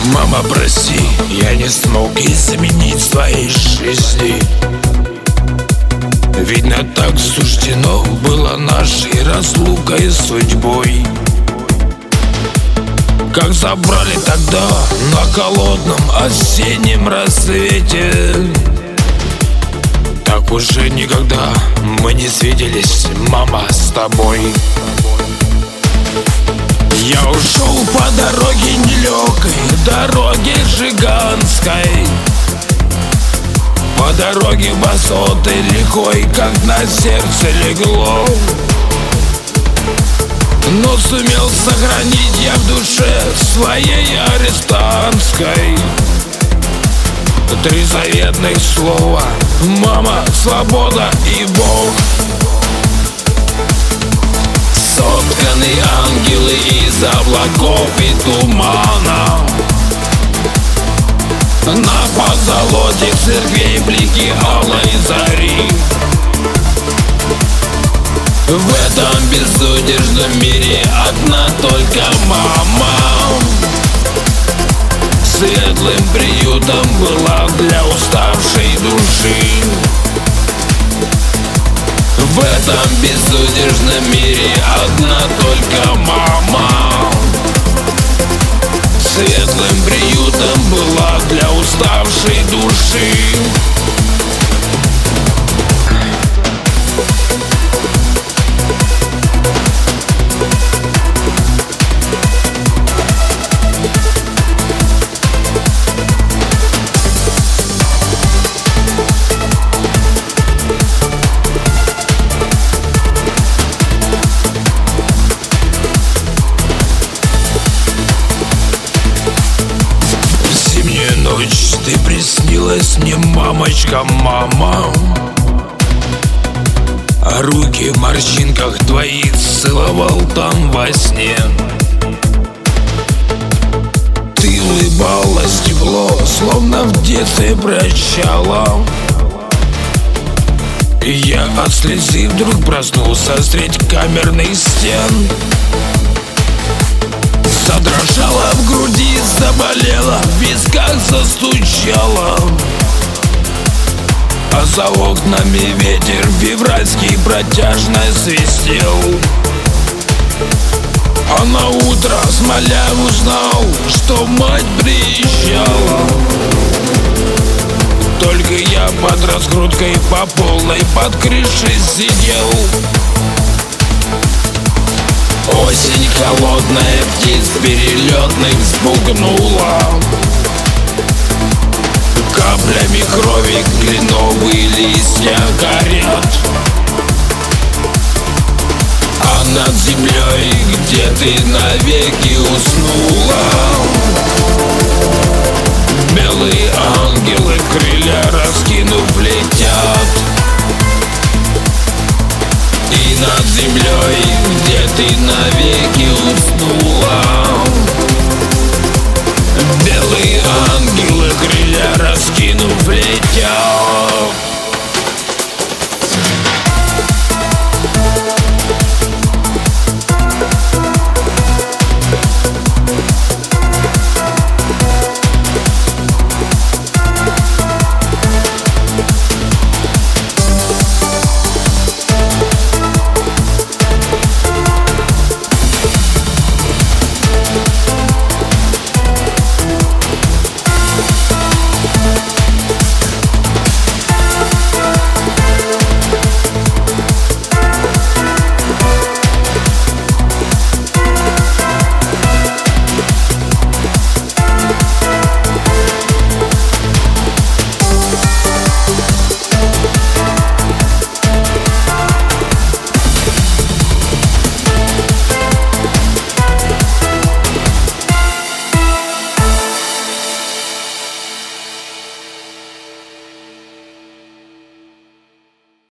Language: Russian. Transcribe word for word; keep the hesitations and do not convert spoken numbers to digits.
Мама, прости, я не смог изменить твоей жизни. Видно, так суждено было нашей разлукой судьбой. Как забрали тогда на холодном осеннем рассвете, так уже никогда мы не свиделись, мама, с тобой. Я ушел по дороге нелегкой, дороге жиганской, по дороге высотой лихой, как на сердце легло. Но сумел сохранить я в душе своей арестантской три заветных слова: мама, свобода и Бог. Сотканы ангелы из облаков и тумана, на позолоте церквей блики алой зари. В этом безудержном мире одна только мама светлым приютом была для уставшей души. В этом безудержном мире одна только мама светлым приютом была для уставшей души. Ночь, ты приснилась мне, мамочка, мама, а руки в морщинках твоих целовал там во сне. Ты улыбалась тепло, словно в детстве прощала. И я от слезы вдруг проснулся средь камерных стен. Задрожала в груди, заболела, в висках застучала, а за окнами ветер февральский протяжно свистел. А на утро смоля узнал, что мать приезжала. Только я под раскруткой по полной под крышей сидел. Осень холодная птиц перелетных спугнула, каплями крови кленовые листья горят. А над землей, где ты навеки уснула, белые ангелы крылья раскинув летят. И над землей, где ты навеки уснула, белые ангелы крылья раскинув летят.